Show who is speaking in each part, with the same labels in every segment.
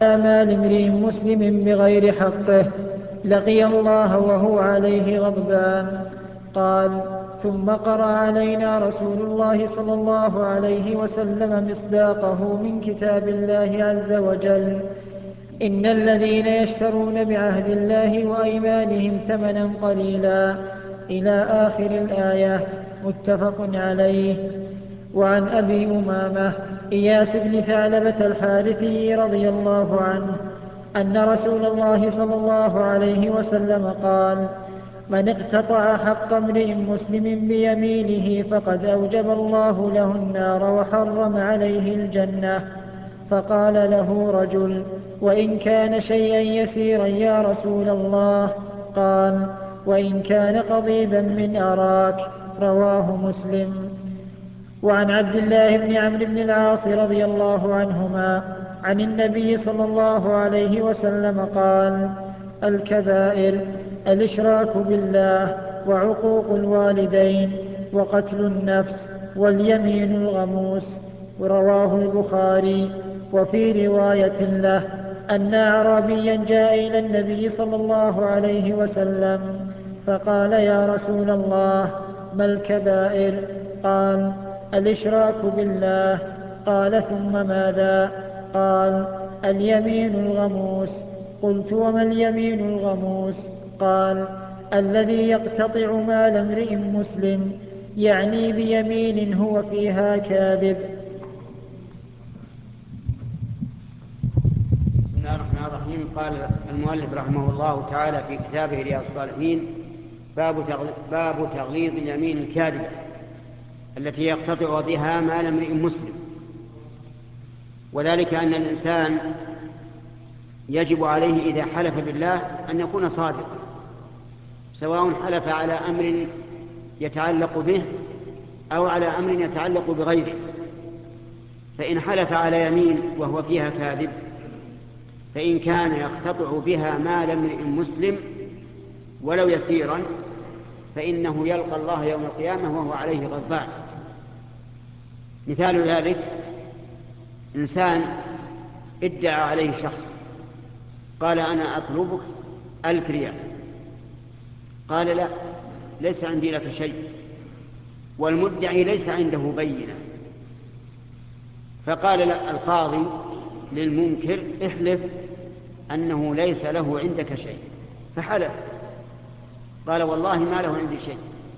Speaker 1: مال امرئ مسلم بغير حقه لقي الله وهو عليه غضبان. قال: ثم قرأ علينا رسول الله صلى الله عليه وسلم مصداقه من كتاب الله عز وجل: إن الذين يشترون بعهد الله وأيمانهم ثمنا قليلا، إلى آخر الآية، متفق عليه. وعن أبي أمامة إياس بن ثعلبة الحارثي رضي الله عنه أن رسول الله صلى الله عليه وسلم قال: من اقتطع حق امرئ مسلم بيمينه فقد أوجب الله له النار وحرم عليه الجنة. فقال له رجل: وإن كان شيئا يسيرا يا رسول الله؟ قال: وإن كان قضيبا من أراك. رواه مسلم. وعن عبد الله بن عمرو بن العاص رضي الله عنهما عن النبي صلى الله عليه وسلم قال: الكبائر الإشراك بالله، وعقوق الوالدين، وقتل النفس، واليمين الغموس. رواه البخاري. وفي رواية له أن أعرابيا جاء إلى النبي صلى الله عليه وسلم فقال: يا رسول الله، ما الكبائر؟ قال: الإشراك بالله. قال: ثم ماذا؟ قال: اليمين الغموس. قلت: وما اليمين الغموس؟ قال: الذي يقتطع مال امرئ مسلم، يعني بيمين هو فيها كاذب.
Speaker 2: بسم الله الرحمن الرحيم. قال المؤلف رحمه الله تعالى في كتابه رياض الصالحين: باب تغليظ اليمين الكاذبة التي يقتطع بها مال امرئ مسلم. وذلك أن الإنسان يجب عليه إذا حلف بالله أن يكون صادقا، سواء حلف على أمر يتعلق به أو على أمر يتعلق بغيره. فإن حلف على يمين وهو فيها كاذب، فإن كان يقتطع بها مال امرئ مسلم ولو يسيرا، فإنه يلقى الله يوم القيامة وهو عليه غضبان. مثال ذلك: إنسان ادعى عليه شخص، قال: أنا أطلبك 1000 ريال. قال: لا، ليس عندي لك شيء، والمدعي ليس عنده بينة. فقال القاضي للمنكر: احلف أنه ليس له عندك شيء. فحلف، قال: والله ما له عندي شيء.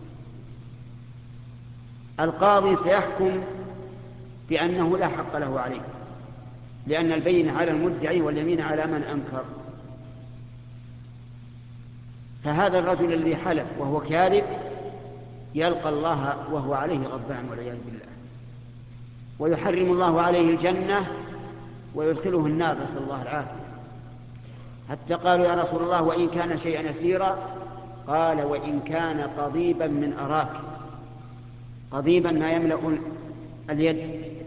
Speaker 2: القاضي سيحكم بأنه لا حق له عليه، لأن البينة على المدعي واليمين على من أنكر. فهذا الرجل الذي حلف وهو كاذب يلقى الله وهو عليه غضبان والعياذ بالله، ويحرم الله عليه الجنة ويدخله النار، نسأل الله العافية. حتى قالوا: يا رسول الله، وإن كان شيئا يسيرا؟ قال: وإن كان قضيبا من أراك. قضيبا ما يملأ اليد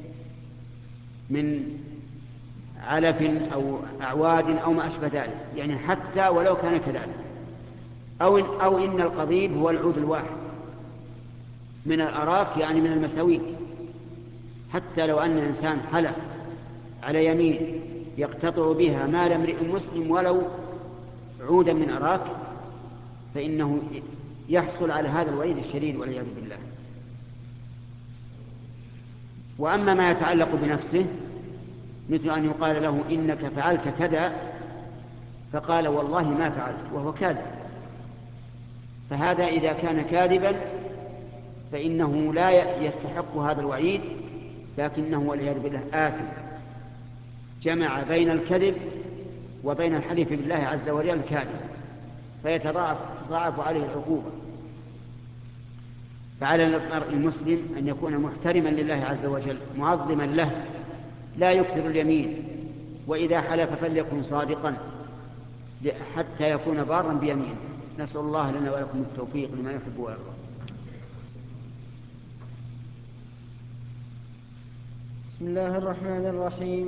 Speaker 2: من علف أو أعواد أو ما أشبه ذلك، يعني حتى ولو كان كذلك. أو إن القضيب هو العود الواحد من الأراك، يعني من المساويك. حتى لو أن إنسان حلف على يمين يقتطع بها مال امرئ مسلم ولو عودا من أراك، فإنه يحصل على هذا الوعيد الشديد والعياذ بالله. وأما ما يتعلق بنفسه، مثل أن يقال له: إنك فعلت كذا، فقال: والله ما فعلت، وهو كاذب. فهذا إذا كان كاذبا فإنه لا يستحق هذا الوعيد، لكنه والعياذ بالله آثم، جمع بين الكذب وبين الحلف بالله عز وجل الكاذب، فيتضاعف عليه العقوبة. فعلى المرء المسلم أن يكون محترما لله عز وجل، معظما له، لا يكثر اليمين، وإذا حلف فليكن صادقا حتى يكون بارا بيمينه. نسأل الله لنا ولكم التوفيق لما يحب ويرضى.
Speaker 1: بسم الله الرحمن الرحيم.